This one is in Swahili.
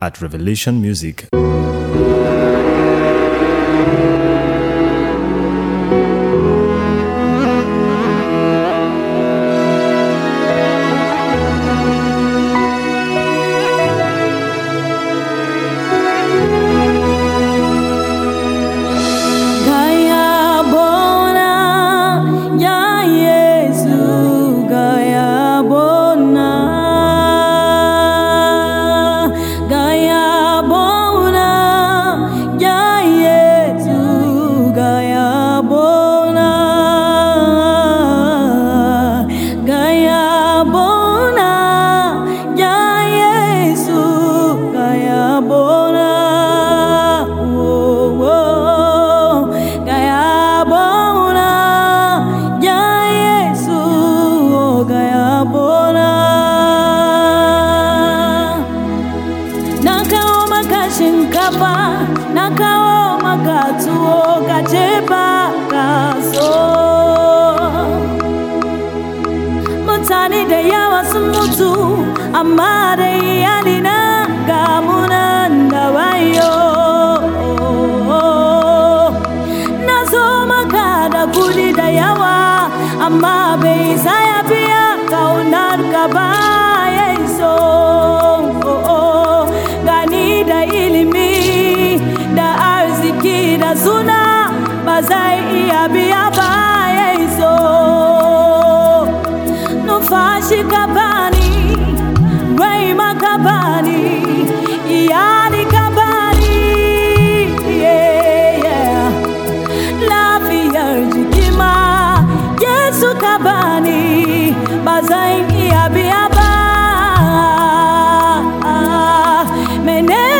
at Revelation Music. Nakao makatuo kacheba kaso Mutani de yawa sumutu amare yalina gamuna ndawayo Naso makada kuli da yawa amma bai saya biya kaunar gaba yeso Gani da ilimi da suna bazai iya biya ba yeso nufashi kabani rai makabani iyali kabani lafiyar jikima Yesu kabani bazai iya biya ba